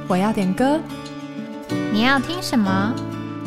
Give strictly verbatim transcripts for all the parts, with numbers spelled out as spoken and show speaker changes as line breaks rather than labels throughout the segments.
我要点歌，
你要听什么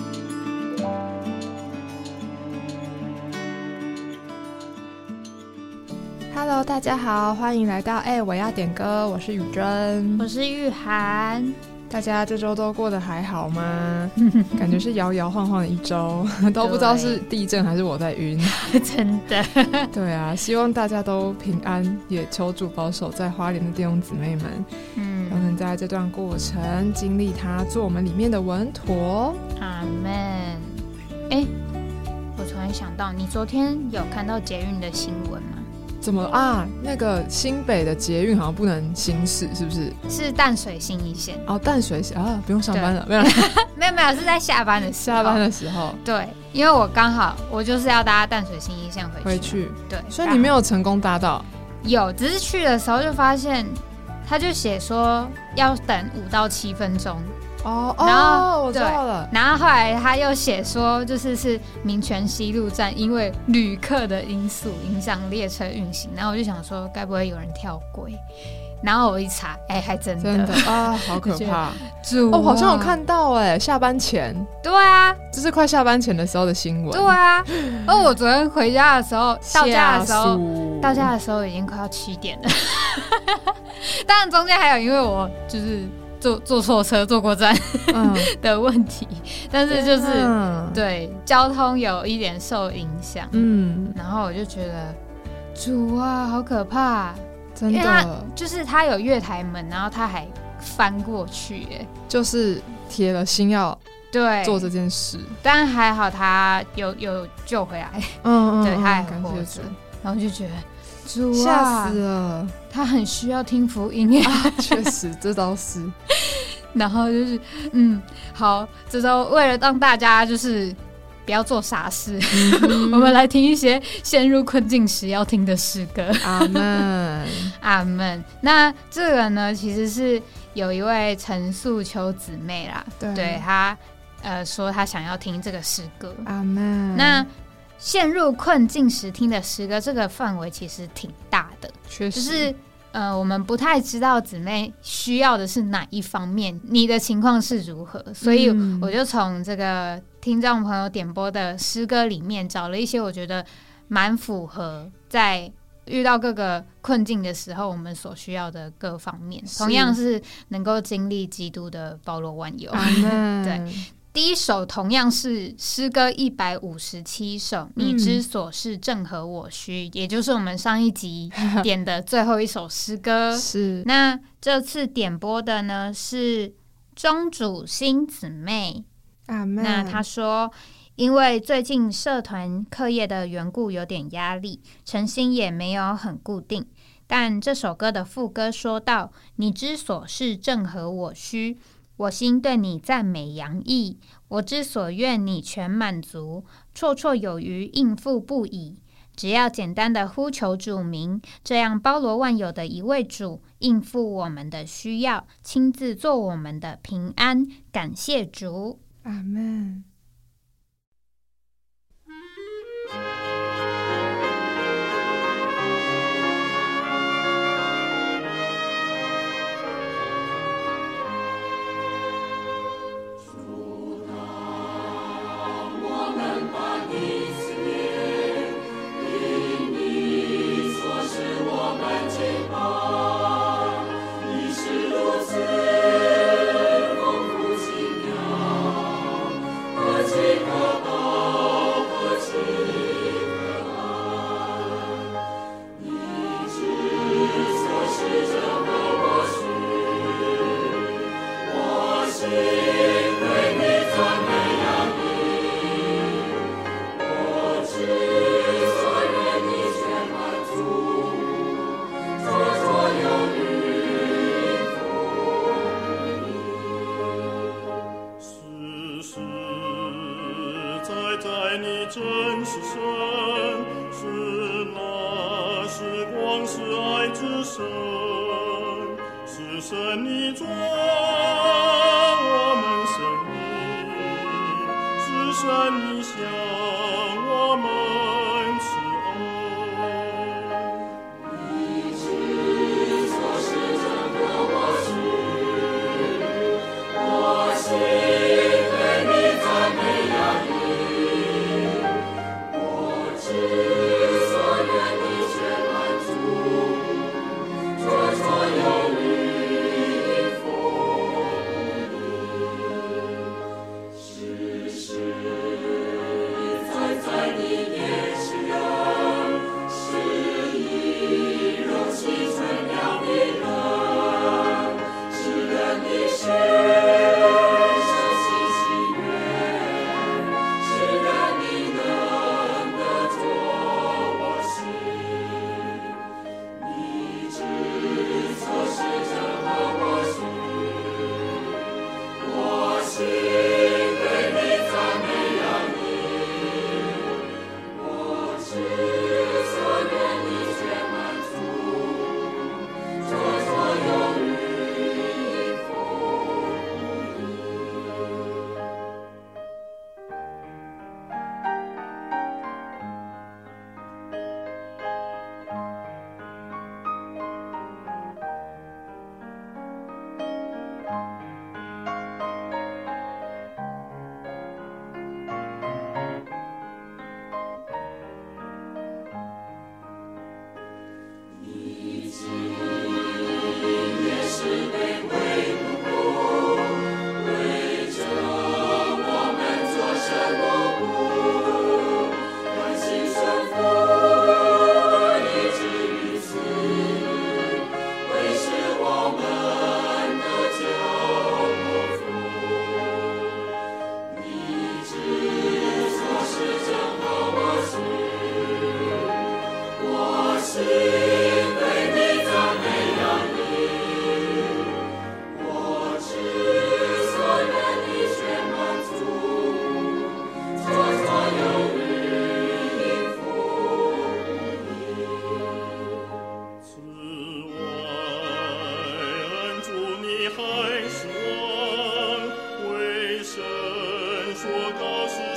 ？Hello， 大家好，欢迎来到哎、欸，我要点歌，我是雨珍，
我是玉涵。
大家这周都过得还好吗？感觉是摇摇晃晃的一周，都不知道是地震还是我在晕。
真的。
对啊，希望大家都平安，也求主保守在花莲的弟兄姊妹们，嗯，都能在这段过程经历他做我们里面的稳妥。
阿们。哎，我突然想到，你昨天有看到捷运的新闻吗？
怎么啊？那个新北的捷运好像不能行驶，是不是？
是淡水信义线。
哦，淡水啊，不用上班了，没有
没有没有，是在下班的时候。
下班的时候。
对，因为我刚好我就是要搭淡水信义线回去。
回去。
对，
所以你没有成功搭到？
有，只是去的时候就发现，他就写说要等五到七分钟。
哦哦，我知道了。
然后后来他又写说，就是是民权西路站因为旅客的因素影响列车运行。然后我就想说，该不会有人跳轨？然后我一查，哎、欸，还真的，
真的啊，好可怕！
主啊、
哦，好像有看到哎、欸，下班前。
对啊，
这是快下班前的时候的新闻。
对啊，而我昨天回家的时候，到家的时候，到家的时候已经快要七点了。当然中间还有因为我就是坐坐错车、坐过站、嗯、的问题，但是就是、嗯、对交通有一点受影响。嗯，然后我就觉得，主啊，好可怕！
真的，
就是他有月台门，然后他还翻过去，哎，
就是铁了心要
对
做这件事。
但还好他有有救回来，嗯，对，他还活着。然后就觉得，主啊，
吓死了！
他很需要听福音，
啊，确实，这倒是。
然后就是，嗯，好，这周为了让大家就是不要做傻事，嗯、我们来听一些陷入困境时要听的诗歌。
阿们，
阿们。那这个呢，其实是有一位陈素秋姊妹啦，对，对她呃说她想要听这个诗歌。
阿们。
那陷入困境时听的诗歌，这个范围其实挺大的，
确实，
就是呃，我们不太知道姊妹需要的是哪一方面，你的情况是如何，所以我就从这个听众朋友点播的诗歌里面找了一些我觉得蛮符合在遇到各个困境的时候我们所需要的各方面，同样是能够经历基督的包罗万有。对。第一首同样是诗歌一百五十七首，你之所是正合我需，嗯、也就是我们上一集点的最后一首诗歌。是，那这次点播的呢是庄主新姊妹。阿们。那她说，因为最近社团课业的缘故有点压力，晨星也没有很固定。但这首歌的副歌说到，你之所是正合我需。我心对你赞美洋溢，我之所愿你全满足，绰绰有余，应付不已。只要简单的呼求主名，这样包罗万有的一位主，应付我们的需要，亲自做我们的平安。感谢主，
阿们。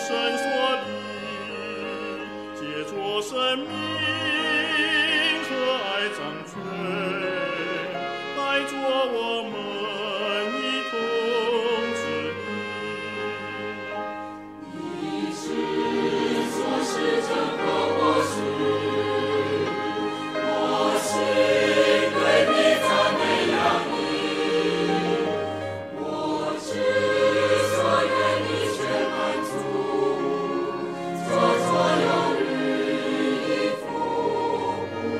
神所立，借着生命和爱掌权，来做我们一同治理。你是所是正合我心，我心对你赞美扬溢，我之所愿你全满足，做作有日以服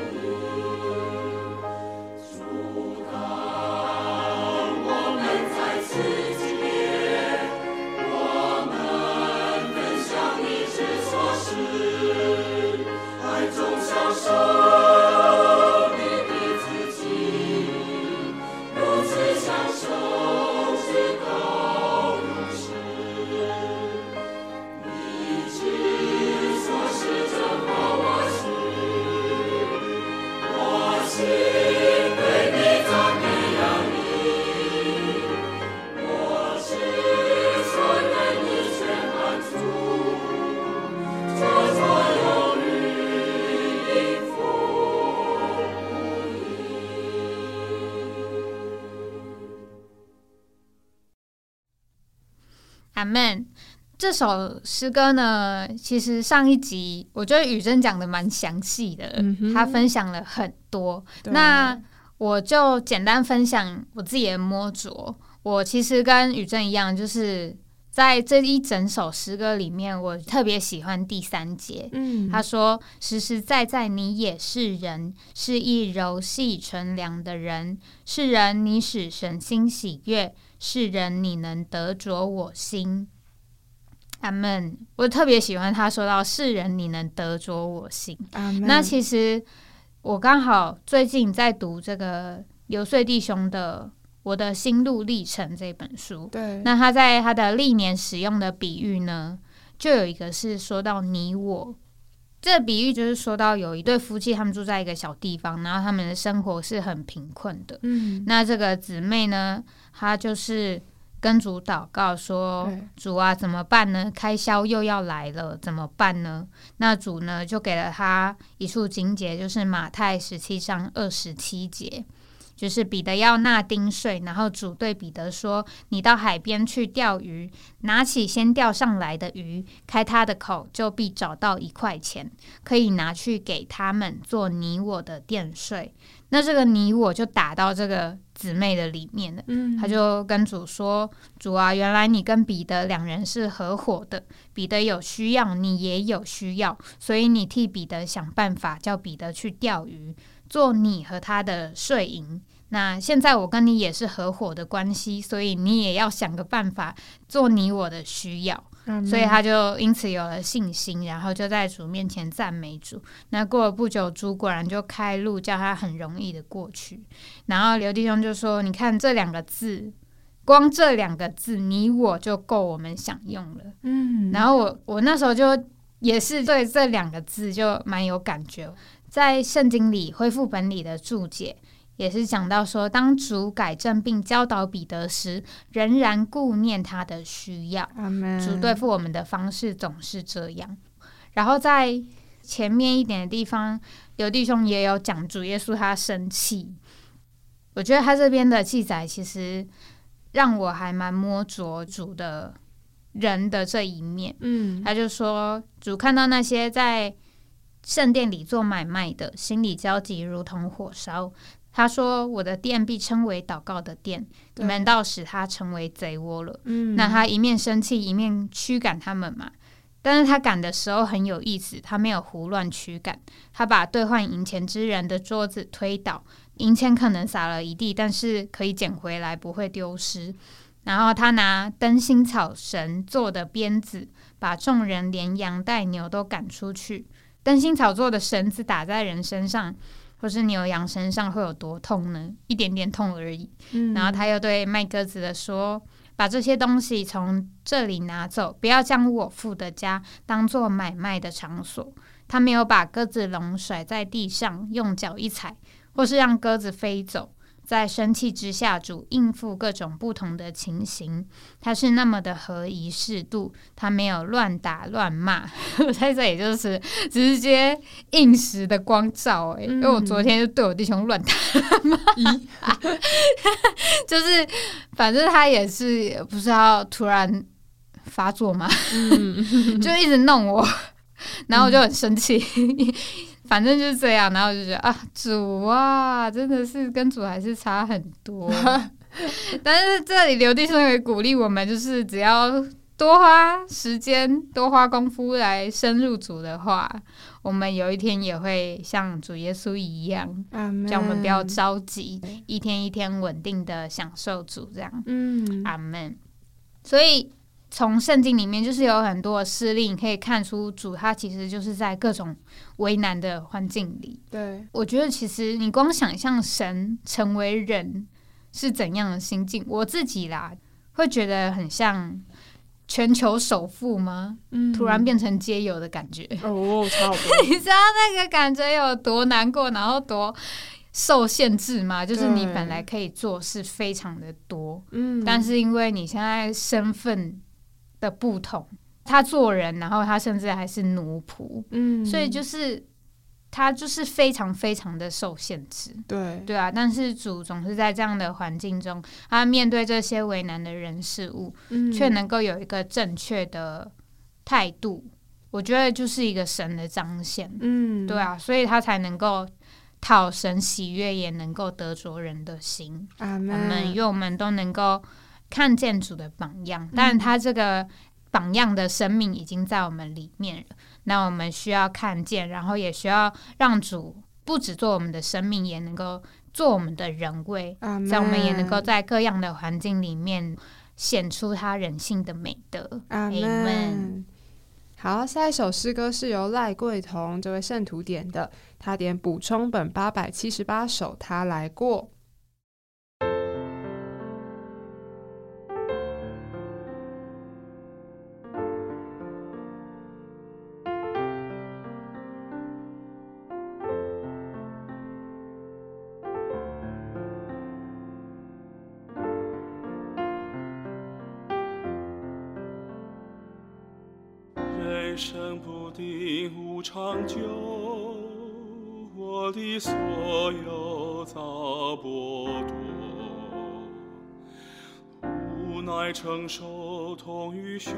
主，当我们再次经历，我们分享你之所是，爱中享受你的自己，如此享受至高永世。你之所是正合我心，我心对你赞美扬溢，我之所愿你全满足，做作有日以服
阿们。这首诗歌呢，其实上一集我觉得宇珍讲的蛮详细的，嗯、他分享了很多。那我就简单分享我自己的摸着。我其实跟宇珍一样，就是在这一整首诗歌里面，我特别喜欢第三节。嗯，他说：“实实在在你也是人，是一柔细纯良的人。是人，你使神心喜悦；是人，你能得着我心。”阿们。我特别喜欢他说到世人你能得着我心。那其实我刚好最近在读这个游说弟兄的我的心路历程这本书，对，那他在他的历年使用的比喻呢，就有一个是说到你我。这个比喻就是说到有一对夫妻，他们住在一个小地方，然后他们的生活是很贫困的。嗯，那这个姊妹呢，她就是跟主祷告说：“主啊，怎么办呢？开销又要来了，怎么办呢？”那主呢，就给了他一处经节，就是马太十七章二十七节，就是彼得要纳丁税，然后主对彼得说：“你到海边去钓鱼，拿起先钓上来的鱼，开他的口，就必找到一块钱，可以拿去给他们做你我的殿税。”那这个你我就打到这个姊妹的里面了。嗯，他就跟主说：“主啊，原来你跟彼得两人是合伙的，彼得有需要，你也有需要，所以你替彼得想办法，叫彼得去钓鱼，做你和他的税银。那现在我跟你也是合伙的关系，所以你也要想个办法，做你我的需要。”所以他就因此有了信心，然后就在主面前赞美主。那过了不久，主果然就开路，叫他很容易的过去。然后刘弟兄就说：“你看这两个字，光这两个字，你我就够我们享用了。”嗯，然后我我那时候就也是对这两个字就蛮有感觉。在圣经里恢复本里的注解也是讲到说，当主改正并教导彼得时，仍然顾念他的需要。主对付我们的方式总是这样。然后在前面一点的地方，刘弟兄也有讲主耶稣他生气。我觉得他这边的记载其实让我还蛮摸着主的人的这一面。嗯，他就说主看到那些在圣殿里做买卖的，心里焦急如同火烧。他说：“我的殿必称为祷告的殿，你们倒使他成为贼窝了。”嗯，那他一面生气，一面驱赶他们嘛。但是他赶的时候很有意思，他没有胡乱驱赶，他把兑换银钱之人的桌子推倒，银钱可能撒了一地，但是可以捡回来，不会丢失。然后他拿灯芯草绳做的鞭子，把众人连羊带牛都赶出去。灯芯草做的绳子打在人身上或是牛羊身上会有多痛呢？一点点痛而已。嗯，然后他又对卖鸽子的说：“把这些东西从这里拿走，不要将我父的家当作买卖的场所。”他没有把鸽子笼甩在地上，用脚一踩，或是让鸽子飞走， 在生气之下，主应付各种不同的情形，他是那么的合宜适度，他没有乱打乱骂。我在这里就是直接应时的光照、欸嗯、因为我昨天就对我弟兄乱打乱骂就是反正他也是不是要突然发作吗、嗯、就一直弄我，然后我就很生气、嗯反正就是这样，然后我就觉得啊，主啊，真的是跟主还是差很多。但是这里刘弟兄也鼓励我们，就是只要多花时间、多花功夫来深入主的话，我们有一天也会像主耶稣一样，叫我们不要着急，一天一天稳定的享受主，这样。嗯，阿们。所以。从圣经里面就是有很多的事例，你可以看出主他其实就是在各种为难的环境里。对，我觉得其实你光想象神成为人是怎样的心境，我自己啦会觉得很像全球首富吗、嗯、突然变成街友的感觉
哦，差不多
你知道那个感觉有多难过，然后多受限制嘛，就是你本来可以做事非常的多，嗯，但是因为你现在身份的不同，他做人，然后他甚至还是奴仆，嗯，所以就是他就是非常非常的受限制，对对啊。但是主总是在这样的环境中，他面对这些为难的人事物，嗯，却能够有一个正确的态度，我觉得就是一个神的彰显，嗯，对啊，所以他才能够讨神喜悦，也能够得着人的心。阿们，因为我们都能够看见主的榜样，但他这个榜样的生命已经在我们里面了，那我们需要看见，然后也需要让主不只做我们的生命，也能够做我们的人位，在我们也能够在各样的环境里面显出他人性的美德。阿们。
好，下一首诗歌是由赖桂彤这位圣徒点的，他点补充本八百七十八首，他来过。
人生不定无长久，我的所有遭剥夺，无奈承受痛与羞，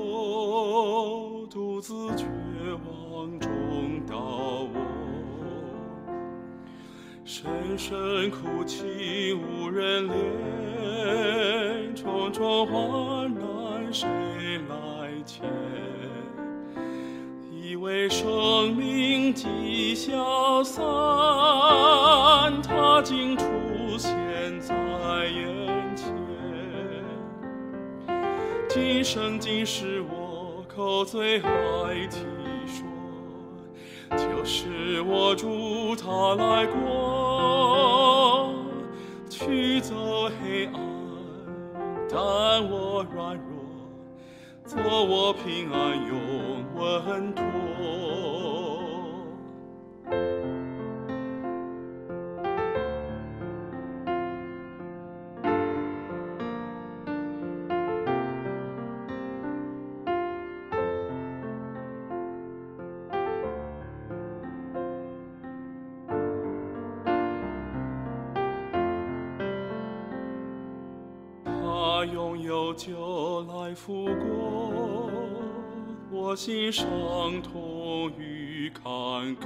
独自绝望中到我，深深哭泣无人怜，重重患难谁来牵？以为生命即消散，它竟出现在眼前。今生今世我口最爱提说，就是我主他来过，驱走黑暗，但我软弱，做我平安永稳妥。他用有酒来复过我心伤痛与坎坷，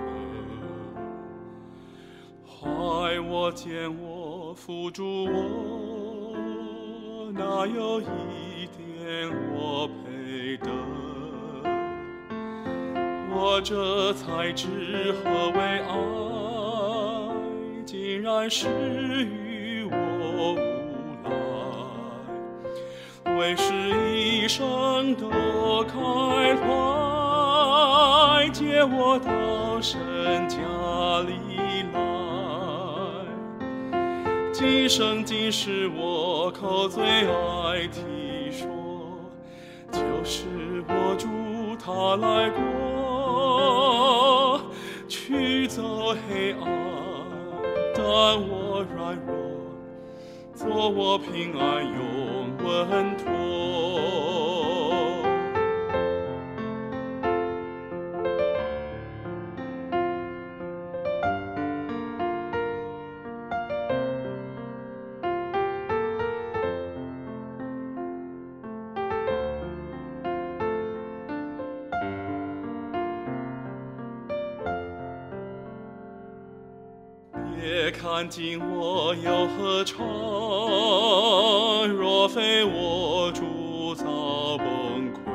害我见我扶助我，哪有一点我配得？我这才知何为爱，竟然是与我无赖，为是一生的开怀，接我到神家里来。今生今世我口最爱提说，就是我主他来过，驱走黑暗，但我软弱， 做我平安永稳妥。别看今我有何长，若非我主早崩溃。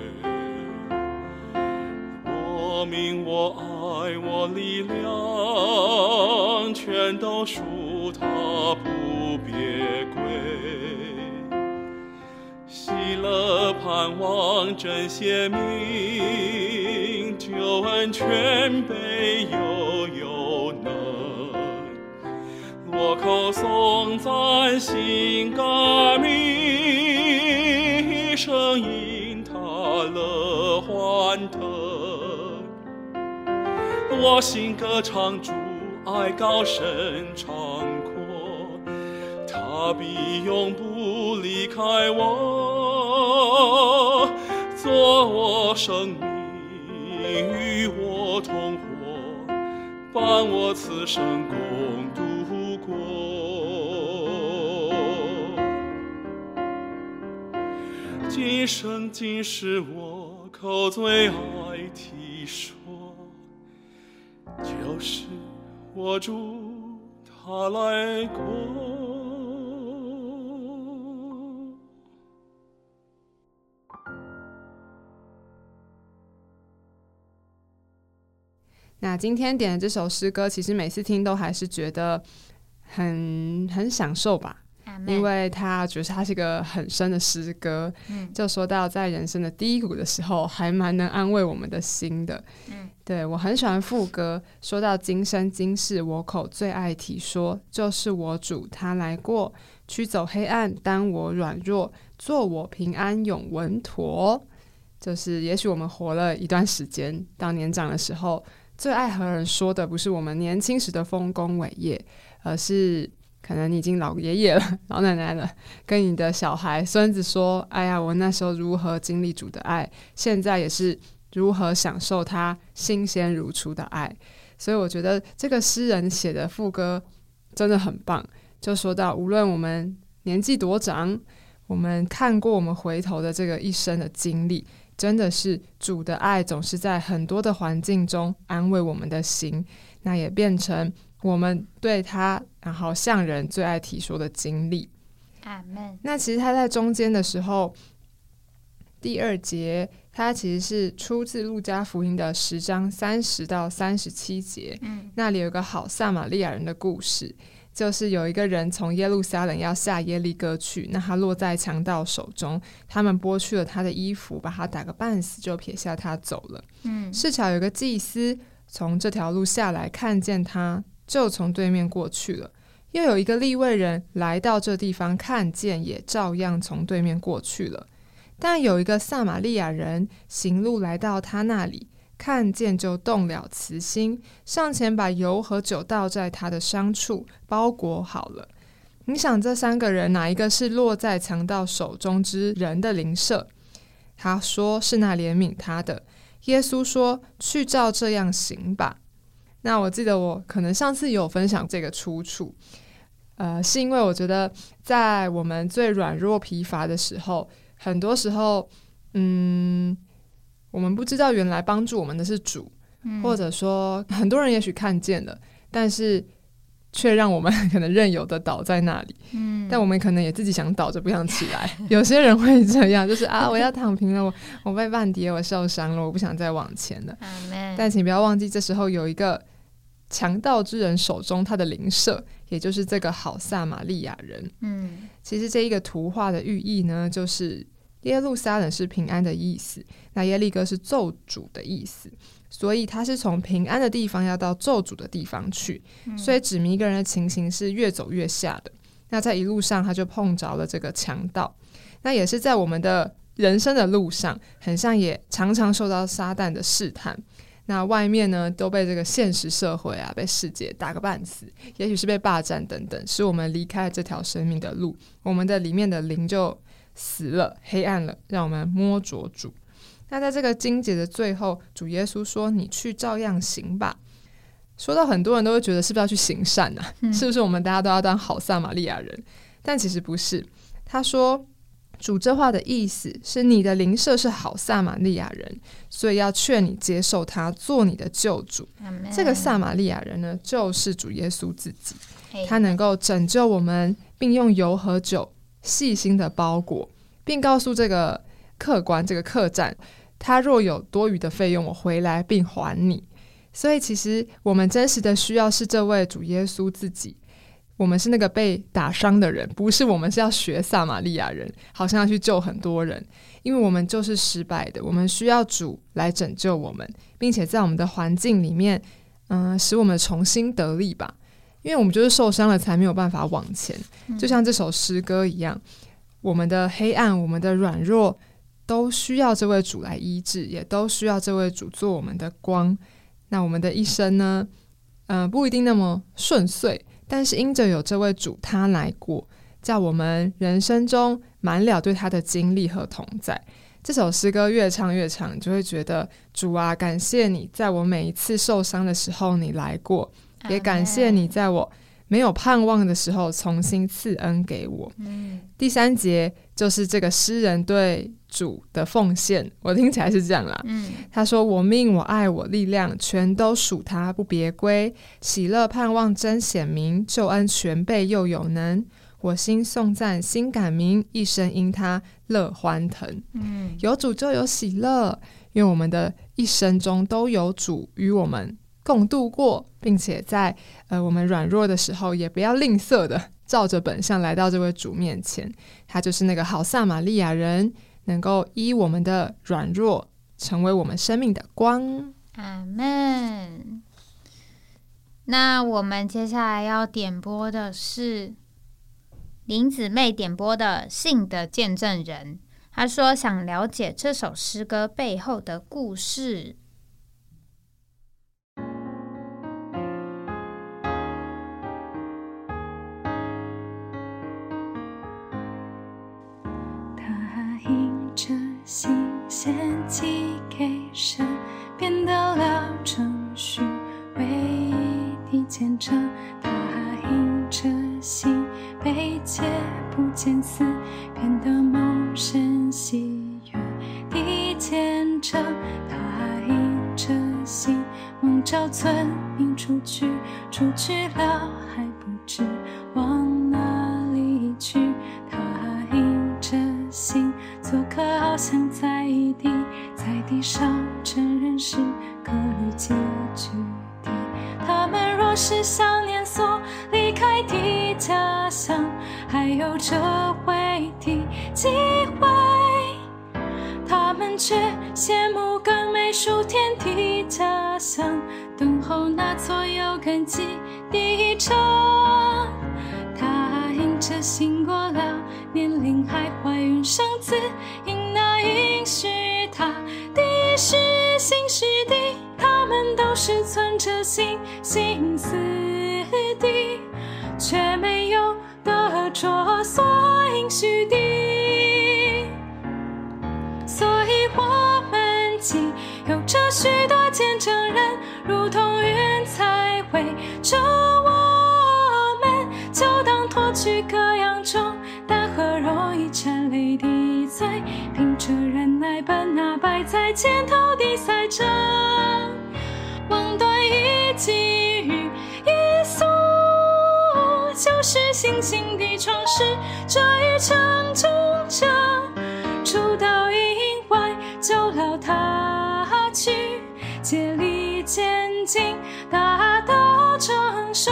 我命我爱我力量，全都属他，不别归。喜乐盼望真谢命，救恩全备又有能。我口颂赞心感美，声音他乐欢腾。我心歌唱主爱高深长阔，他必永不离开我，做我生命与我同活，伴我此生共度过。今生今世我口最爱提说，就是我主他来过。
那今天点的这首诗歌，其实每次听都还是觉得很很享受吧，因为它觉得它是一个很深的诗歌、嗯、就说到在人生的低谷的时候还蛮能安慰我们的心的、嗯、对，我很喜欢副歌，说到今生今世我口最爱提说，就是我主他来过，驱走黑暗担我软弱，做我平安永稳妥。就是也许我们活了一段时间，到年长的时候，最爱和人说的不是我们年轻时的丰功伟业，而是可能你已经老爷爷了，老奶奶了，跟你的小孩孙子说，哎呀，我那时候如何经历主的爱，现在也是如何享受他新鲜如初的爱。所以我觉得这个诗人写的副歌真的很棒，就说到无论我们年纪多长，我们看过我们回头的这个一生的经历，真的是主的爱总是在很多的环境中安慰我们的心，那也变成我们对他然后向人最爱提说的经历。
阿们。那
其实他在中间的时候，第二节他其实是出自路加福音的十章三十到三十七节、嗯、那里有个好撒玛利亚人的故事，就是有一个人从耶路撒冷要下耶利哥去，那他落在强盗手中，他们剥去了他的衣服，把他打个半死，就撇下他走了。嗯，是巧有个祭司从这条路下来，看见他，就从对面过去了。又有一个利未人来到这地方，看见，也照样从对面过去了。但有一个撒玛利亚人行路来到他那里，看见就动了慈心，上前把油和酒倒在他的伤处，包裹好了。你想这三个人哪一个是落在强盗手中之人的邻舍？他说是那怜悯他的。耶稣说，去照这样行吧。那我记得我可能上次有分享这个出处，呃，是因为我觉得在我们最软弱疲乏的时候，很多时候嗯我们不知道原来帮助我们的是主、嗯、或者说很多人也许看见了，但是却让我们可能任由的倒在那里、嗯、但我们可能也自己想倒着不想起来有些人会这样，就是啊，我要躺平了，我我被绊跌，我受伤了，我不想再往前了。但请不要忘记，这时候有一个强盗之人手中他的邻舍，也就是这个好撒玛利亚人、嗯、其实这一个图画的寓意呢，就是耶路撒冷是平安的意思，那耶利哥是咒诅的意思，所以他是从平安的地方要到咒诅的地方去、嗯、所以指明一个人的情形是越走越下的。那在一路上他就碰着了这个强盗，那也是在我们的人生的路上，很像也常常受到撒旦的试探。 那外面呢都被这个现实社会啊，被世界打个半死，也许是被霸占等等，使我们离开了这条生命的路，我们的里面的灵就死了，黑暗了，让我们摸着主。那在这个经节的最后，主耶稣说你去照样行吧。说到很多人都会觉得是不是要去行善啊、嗯、是不是我们大家都要当好撒玛利亚人？但其实不是。他说主这话的意思是你的邻舍是好撒玛利亚人，所以要劝你接受他做你的救主。这个撒玛利亚人呢，就是主耶稣自己，他能够拯救我们，并用油和酒细心的包裹，并告诉这个客官这个客栈，他若有多余的费用，我回来并还你。所以其实我们真实的需要是这位主耶稣自己，我们是那个被打伤的人，不是我们是要学撒玛利亚人，好像要去救很多人，因为我们就是失败的，我们需要主来拯救我们，并且在我们的环境里面、呃、使我们重新得力吧，因为我们就是受伤了才没有办法往前、嗯、就像这首诗歌一样，我们的黑暗，我们的软弱都需要这位主来医治，也都需要这位主做我们的光。那我们的一生呢、呃、不一定那么顺遂，但是因着有这位主他来过，叫我们人生中满了对他的经历和同在。这首诗歌越唱越长，你就会觉得主啊，感谢你在我每一次受伤的时候你来过，也感谢你在我没有盼望的时候重新赐恩给我、嗯、第三节就是这个诗人对主的奉献，我听起来是这样啦、嗯、他说我命我爱我力量全都属他，不别归，喜乐盼望真显明，救恩全备又有能，我心颂赞心感鸣，一生因他乐欢腾、嗯、有主就有喜乐，因为我们的一生中都有主与我们共度过，并且在、呃、我们软弱的时候也不要吝啬的照着本相来到这位主面前，他就是那个好撒玛利亚人，能够依我们的软弱成为我们生命的光。
阿们。那我们接下来要点播的是林姊妹点播的信的见证人，她说想了解这首诗歌背后的故事。
心献祭给神，变得了程序，为地虔诚。他因着心被解不见死，变得蒙神喜悦地虔诚。他因着心蒙召存命出去，出去了还不知往哪里去。他因着心做客好像在地，在地上承认是各旅寄居地。他们若是想念所离开的家乡，还有这回的机会，他们却羡慕更美属天的家乡，等候那座有根基的城。他因着信过了年龄，还怀孕生子，因那应许他的是信实的，他们都是存着信心思的，却没有得着所应许的。所以我们既有着许多见证人，如同云彩围着我们，就当脱去各样重担和容易缠累的罪，凭着忍耐奔那摆在前头的赛程，望断一己与耶稣，就是信心的创始者与成就者。出到营外就了他去，竭力前进，达到成熟。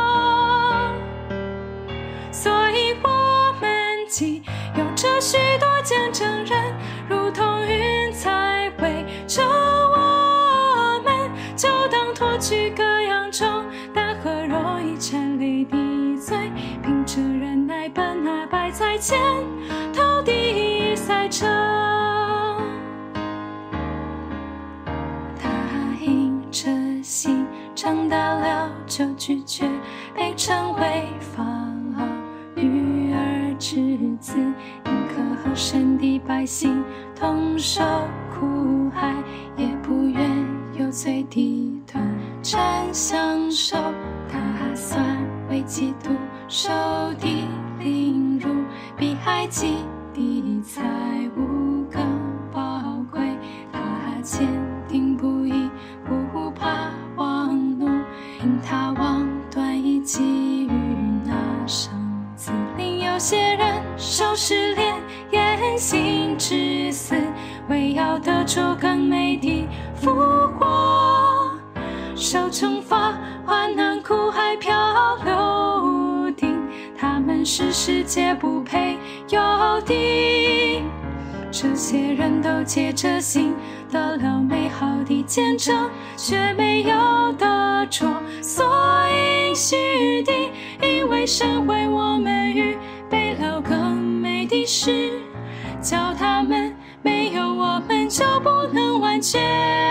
所以我们既有着许多见证人，如同云彩围着我们，就当脱去各样重担和容易缠累的罪，凭着忍耐奔那摆在前头的赛程。他因着心，长大了就拒绝被称为法老女儿之子，宁可和神的百姓同受苦害，也不愿有罪的团沾享受。他算为基督受的凌辱，比埃及的财物更宝贵。他坚定不移，不怕王怒，因他望断已给予那生子。另有些人受试炼，言行至死，为要得着更美的复活。受惩罚，患难苦海漂流定，他们是世界不配有的。这些人都借着信得了美好的见证，却没有得着所应许的，因为神为我们预备了更美的事，叫他们没有我们就不能完全。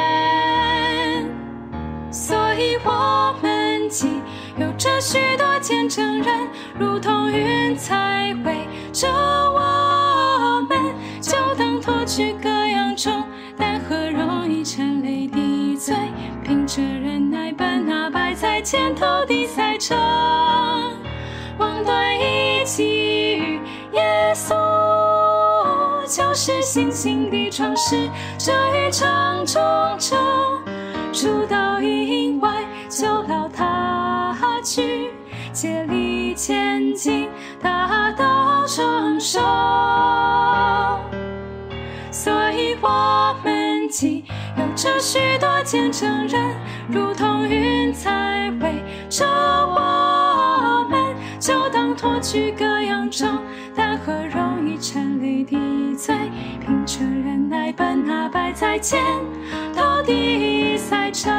所以我们既有着许多见证人，如同云彩围着我们，就当脱去各样重担和容易沉累的罪，凭着忍耐奔那摆在前头的赛程，望断一给予耶稣，就是信心的创始者与成终者。主导引外，就劳他去，竭力前进，达到成熟。所以我们既有着许多见证人，如同云彩围着我们，就当脱去各样重担和容易沉累的罪，凭着忍耐奔那摆在前头的赛程。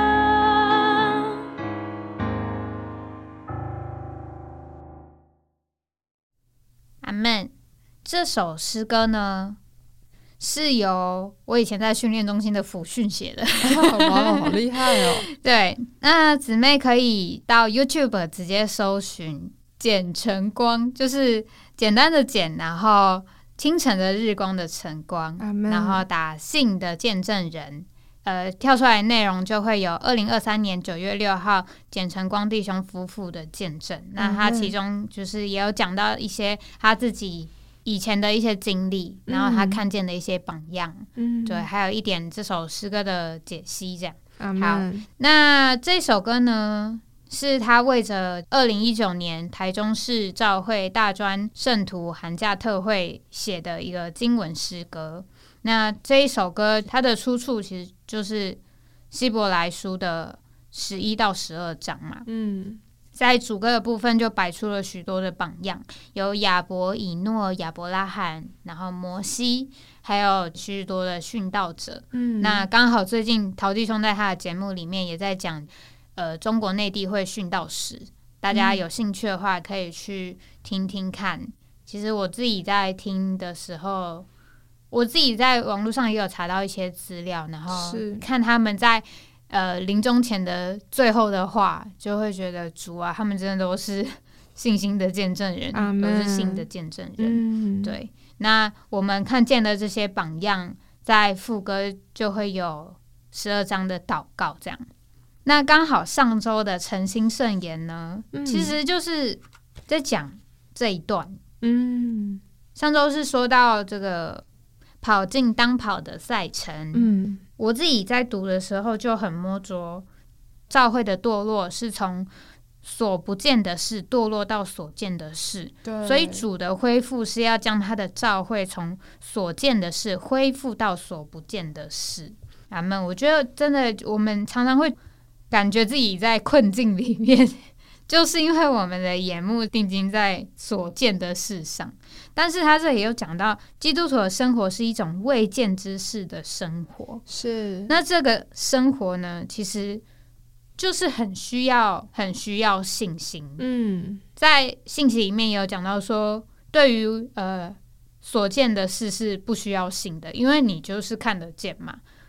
阿们。这首诗歌呢，是由我以前在训练中心的辅训写的。
哇，好厉害哦！
对，那姊妹可以到 YouTube 直接搜寻简晨光，就是简单的简，然后清晨的日光的晨光，然后打信的见证人，呃，跳出来内容就会有二零二三年九月六号简晨光弟兄夫妇的见证。那他其中就是也有讲到一些他自己以前的一些经历，然后他看见的一些榜样，嗯，对，还有一点这首诗歌的解析，这样。好，那这首歌呢，是他为着二零一九年台中市教会大专圣徒寒假特会写的一个经文诗歌。那这一首歌它的出处其实就是希伯来书的十一到十二章嘛，嗯。在主歌的部分就摆出了许多的榜样，有亚伯、以诺、亚伯拉罕，然后摩西，还有许多的殉道者。嗯，那刚好最近陶弟兄在他的节目里面也在讲，呃，中国内地会殉道史，大家有兴趣的话可以去听听看。其实我自己在听的时候，我自己在网络上也有查到一些资料，然后看他们在呃，临终前的最后的话，就会觉得主啊，他们真的都是信心的见证人，都是信的见证人。嗯，对。那我们看见的这些榜样，在副歌就会有十二章的祷告，这样。那刚好上周的诚心圣言呢，嗯、其实就是在讲这一段。嗯，上周是说到这个跑进当跑的赛程。嗯。我自己在读的时候就很摸着，教会的堕落是从所不见的事堕落到所见的事，所以主的恢复是要将他的教会从所见的事恢复到所不见的事。阿们。我觉得真的，我们常常会感觉自己在困境里面，就是因为我们的眼目定睛在所见的事上。但是他这里有讲到，基督徒的生活是一种未见之事的生活。是，那这个生活呢，其实就是很需要、很需要信心。嗯，在信息里面也有讲到说，对于呃所见的事是不需要信的，因为你就是看得见嘛。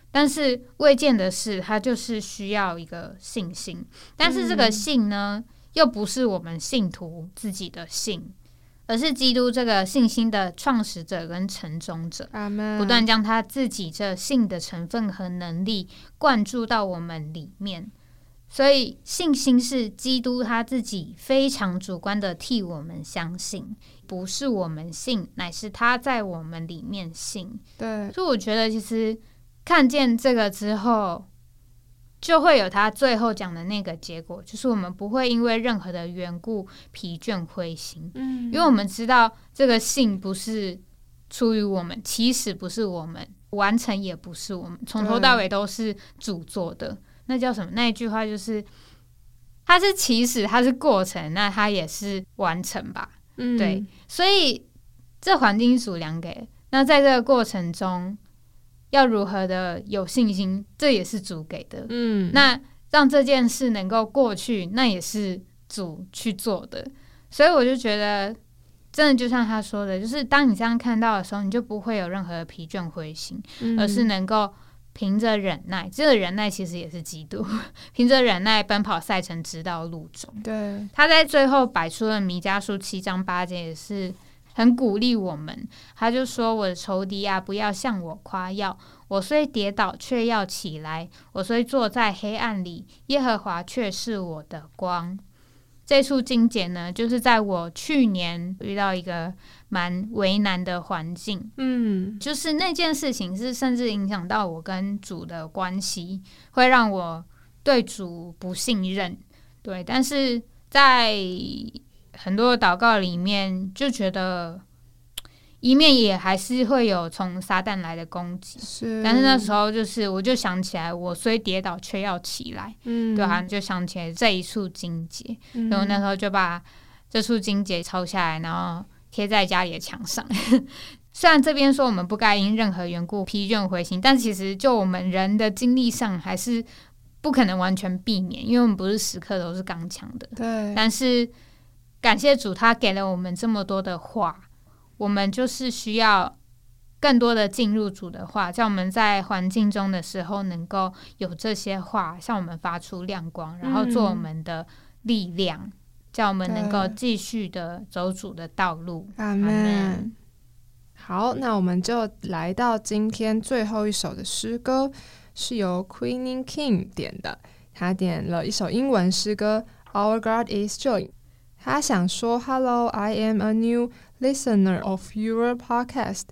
但是未见的事它就是需要一个信心，但是这个信呢、嗯、又不是我们信徒自己的信，而是基督这个信心的创始者跟成终者，不断将他自己这信的成分和能力灌注到我们里面。所以信心是基督他自己非常主观的替我们相信，不是我们信，乃是他在我们里面信。
对，
所以我觉得其实看见这个之后，就会有他最后讲的那个结果，就是我们不会因为任何的缘故疲倦灰心。嗯，因为我们知道这个信不是出于我们，起始不是我们，完成也不是我们，从头到尾都是主做的。那叫什么？那一句话就是它是起始，它是过程，那它也是完成吧。嗯，对，所以这环境主量给，那在这个过程中要如何的有信心，这也是主给的。嗯，那让这件事能够过去，那也是主去做的。所以我就觉得真的就像他说的，就是当你这样看到的时候，你就不会有任何的疲倦灰心、嗯、而是能够凭着忍耐，这个忍耐其实也是基督，凭着忍耐奔跑赛程直到路中。
对，
他在最后摆出了弥迦书七章八节，也是很鼓励我们。他就说：“我的仇敌啊，不要向我夸耀，我虽跌倒，却要起来；我虽坐在黑暗里，耶和华却是我的光。”这处经节呢，就是在我去年遇到一个蛮为难的环境，嗯，就是那件事情是甚至影响到我跟主的关系，会让我对主不信任，对，但是在很多的祷告里面，就觉得一面也还是会有从撒旦来的攻击，是，但是那时候就是我就想起来，我虽跌倒却要起来，嗯，对啊，就想起来这一处经节，嗯，然后那时候就把这处经节抄下来，然后贴在家里的墙上。虽然这边说我们不该因任何缘故疲倦灰心，但其实就我们人的经历上，还是不可能完全避免，因为我们不是时刻都是刚强的，
对。
但是感谢主，他给了我们这么多的话。我们就是需要更多的进入主的话，叫我们在环境中的时候能够有这些话向我们发出亮光，然后做我们的力量，嗯，叫我们能够继续的走主的道路。
阿们。好，那我们就来到今天最后一首的诗歌，是由 Queenie King 点的，他点了一首英文诗歌 Our God is Joy。 他想说 Hello, I am a new listener of your podcast.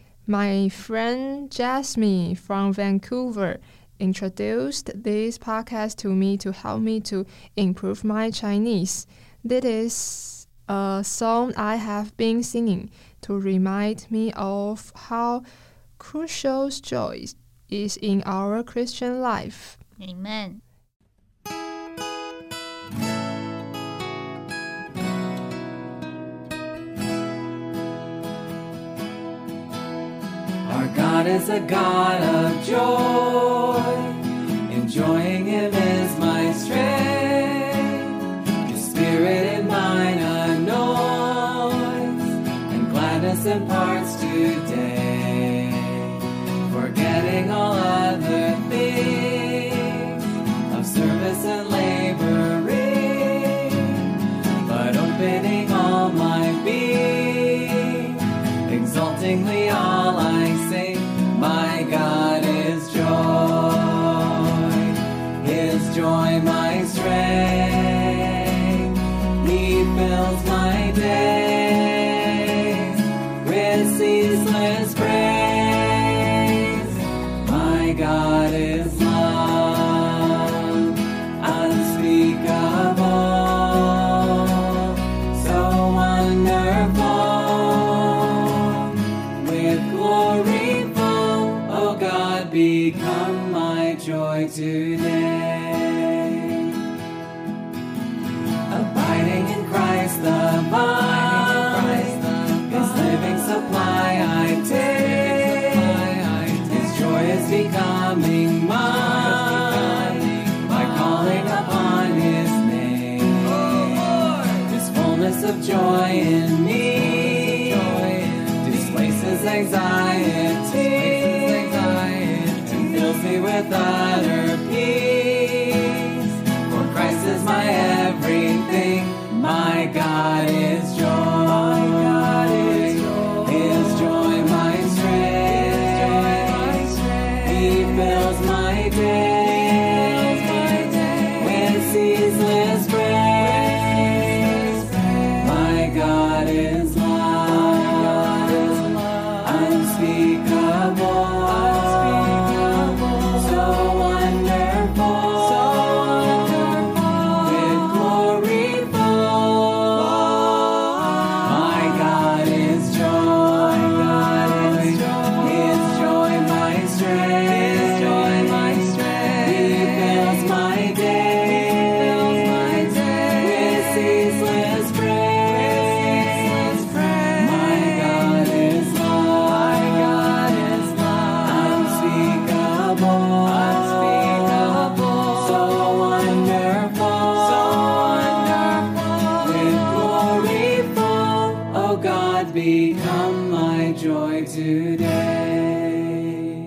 My friend Jasmine from Vancouver introduced this podcast to me to help me to improve my Chinese. This is a song I have been singing to remind me of how crucial joy is in our Christian life.
Amen.
Our God is a God of joy. Enjoying Him is my strength. His Spirit in mine a noise, and gladness imparts today. Forgetting all other things of service and laboring, but opening all my being, exultingly all I sing. My God is joy, His joy my strength. He fills my days with ceaseless praise. My God is love, unspeakable, so wonderful, with glory full. Oh God, become my joy today. Abiding in Christ the vine, His living supply I take. His joy is becoming mine by calling upon His name. His fullness of joy in me displaces anxiety and fills me today.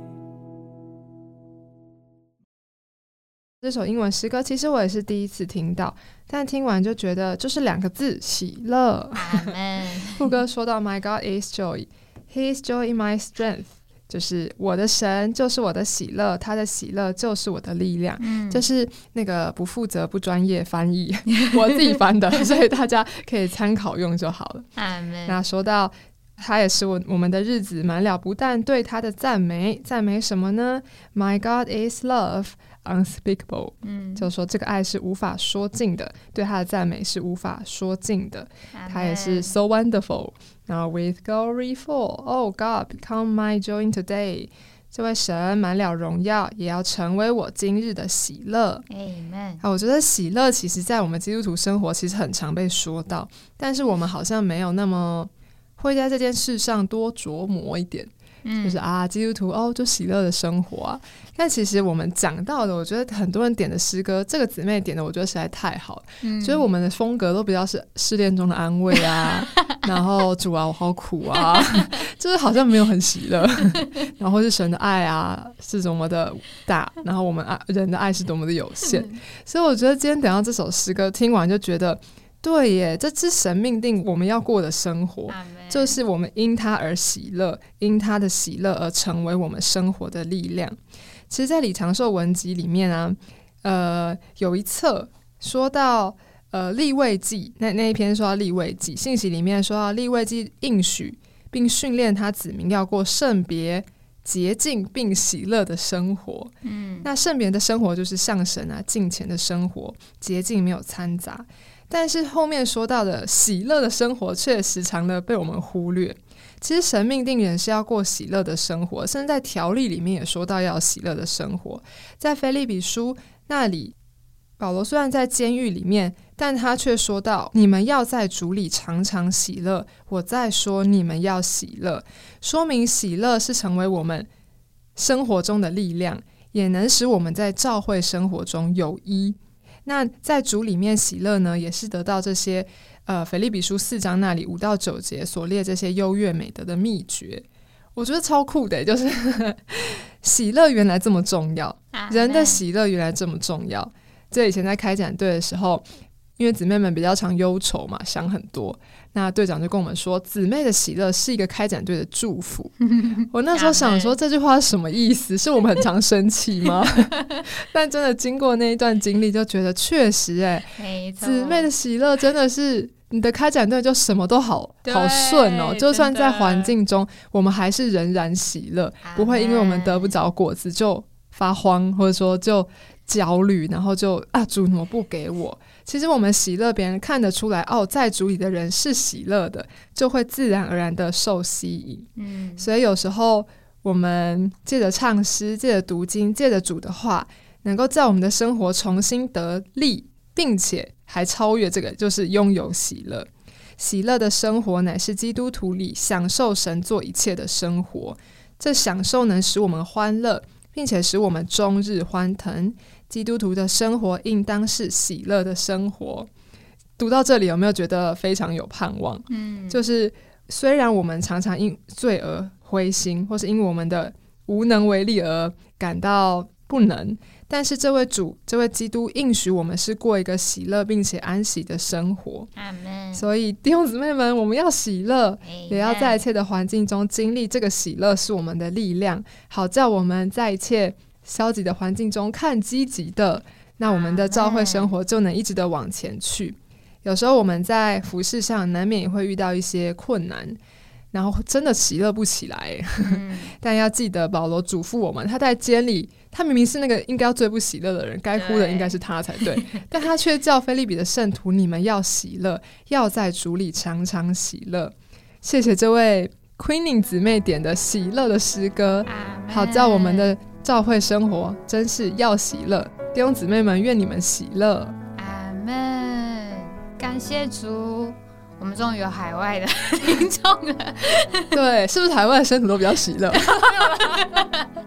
这首英文诗歌其实我也是第一次听到，但听完就觉得就是两个字，喜乐。副歌说到 My God is joy, He is joy in my strength， 就是我的神就是我的喜乐，他的喜乐就是我的力量。嗯，这是那个不负责不专业翻译我自己翻的，所以大家可以参考用就好了。那说到他也使我我们的日子满了不但对他的赞美，赞美什么呢？ My God is love unspeakable，嗯，就说这个爱是无法说尽的，对他的赞美是无法说尽的。他也是 so wonderful， 然后 with glory full Oh God become my joy in today， 这位神满了荣耀，也要成为我今日的喜乐。 Amen。 我觉得喜乐其实在我们基督徒生活其实很常被说到，但是我们好像没有那么会在这件事上多琢磨一点，嗯，就是啊，基督徒哦，就喜乐的生活啊。但其实我们讲到的，我觉得很多人点的诗歌，这个姊妹点的，我觉得实在太好了。嗯，所以我们的风格都比较是失恋中的安慰啊，然后主啊，我好苦啊，就是好像没有很喜乐。然后是神的爱啊，是多么的大，然后我们爱人的爱是多么的有限。所以我觉得今天等到这首诗歌听完，就觉得。对耶，这是神命定我们要过的生活，就是我们因他而喜乐，因他的喜乐而成为我们生活的力量。其实在李长寿文集里面啊，呃，有一册说到呃利未记，那那一篇说到利未记，信息里面说到利未记应许并训练他子民要过圣别洁净并喜乐的生活。嗯，那圣别的生活就是向神啊敬虔的生活，洁净没有掺杂。但是后面说到的喜乐的生活却时常的被我们忽略。其实神命定人是要过喜乐的生活，甚至在条例里面也说到要喜乐的生活。在腓立比书那里，保罗虽然在监狱里面，但他却说到你们要在主里常常喜乐，我再说你们要喜乐，说明喜乐是成为我们生活中的力量，也能使我们在教会生活中有益。那在主里面喜乐呢，也是得到这些呃腓立比书四章那里五到九节所列这些优越美德的秘诀。我觉得超酷的，就是喜乐原来这么重要，人的喜乐原来这么重要。这以前在开展队的时候，因为姊妹们比较常忧愁嘛，想很多，那队长就跟我们说，姊妹的喜乐是一个开展队的祝福。我那时候想说这句话是什么意思，是我们很常生气吗？但真的经过那一段经历，就觉得确实哎、欸，姊妹的喜乐真的是你的开展队就什么都好好顺哦，就算在环境中我们还是仍然喜乐，不会因为我们得不着果子就发慌，或者说就焦虑，然后就啊主怎么不给我。其实我们喜乐，别人看得出来哦，在主里的人是喜乐的，就会自然而然的受吸引。嗯，所以有时候我们借着唱诗，借着读经，借着主的话，能够在我们的生活重新得力，并且还超越这个，就是拥有喜乐。喜乐的生活乃是基督徒里享受神做一切的生活，这享受能使我们欢乐，并且使我们终日欢腾。基督徒的生活应当是喜乐的生活。读到这里有没有觉得非常有盼望？嗯，就是虽然我们常常因罪而灰心，或是因我们的无能为力而感到不能，但是这位主，这位基督应许我们是过一个喜乐并且安息的生活。Amen。所以弟兄姊妹们，我们要喜乐， Amen。 也要在一切的环境中经历这个喜乐是我们的力量，好叫我们在一切消极的环境中看积极的，那我们的教会生活就能一直的往前去。有时候我们在服事上难免也会遇到一些困难，然后真的喜乐不起来、嗯、但要记得保罗嘱咐我们，他在监里，他明明是那个应该要最不喜乐的人，该哭的应该是他才对，但他却叫腓立比的圣徒，你们要喜乐，要在主里常常喜乐。谢谢这位 Queening 姊妹点的喜乐的诗歌，好叫我们的教会生活真是要喜乐。弟兄姊妹们，愿你们喜乐。
阿们，感谢主，我们终于有海外的听众了。
对，是不是海外的生徒都比较喜乐？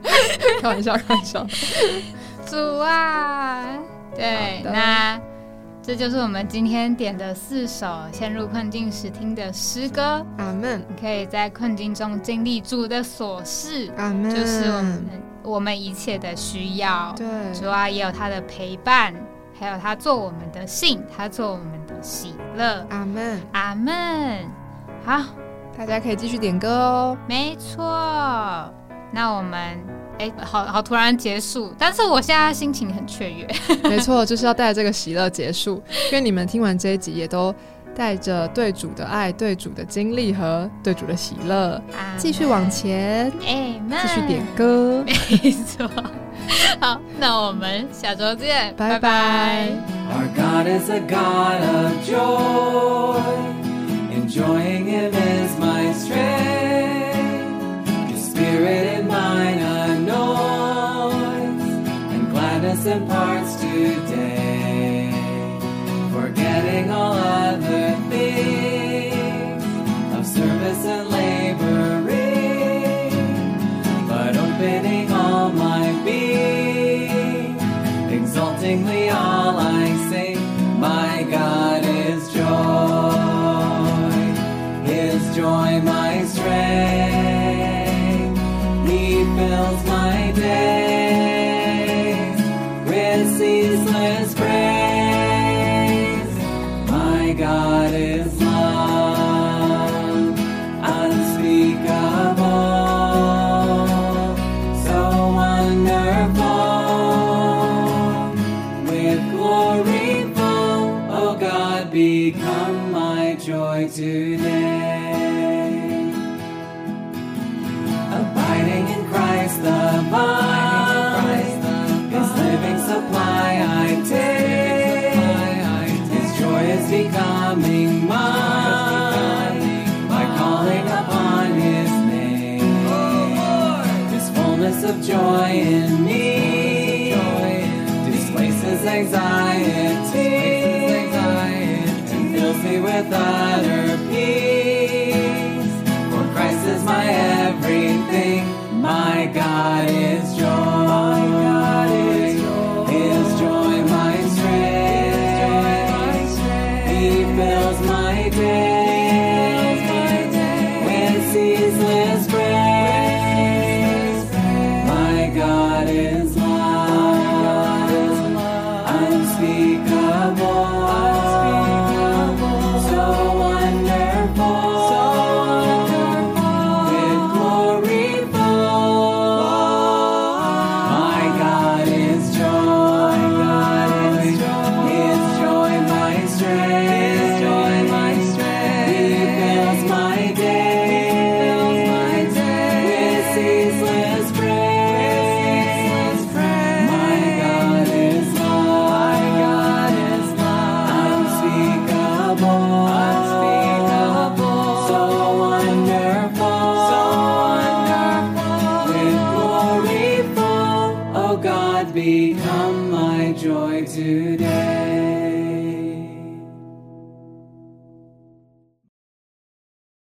开玩笑，开玩笑。
主啊，对，那这就是我们今天点的四首陷入困境时听的诗歌。
阿们，
你可以在困境中经历主的所事，
阿们，
就是我们我们一切的需要。
对，
主啊也有他的陪伴，还有他做我们的信，他做我们的喜乐。
阿们，
阿们。好，
大家可以继续点歌哦。
没错。那我们哎，好好突然结束，但是我现在心情很雀跃。
没错，就是要带着这个喜乐结束，因为你们听完这一集也都带着对主的爱、对主的经历和对主的喜乐，继续往前，继续点歌。
没错。好，那我们下周见，
拜拜。
Our God is a God of joy. Enjoying Him is my strength. His Spirit in mine a noise, and gladness imparts today. Forgetting all other things of service and laboring, but opening all my being, exultingly all I sing. My God is joy, His joy my strength. He fills my days with ceaseless praise. My God is love, unspeakable, so wonderful, with glory full. Oh God, become my joy today. Abiding in Christ the vine, His living supply I take. His joy is becoming mine by calling upon His name. His fullness of joy in me displaces anxiety and fills me with utter peace. For Christ is my everything. My God is joy. His joy my strength. He fills my days with ceaseless praise. My God is love, unspeakable, so wonderful, with glory full. My God is joy, His joy my strength. He fills my days with ceaseless praise. My God is love, unspeakable, so wonderful, with glory full. Oh God, become my joy today.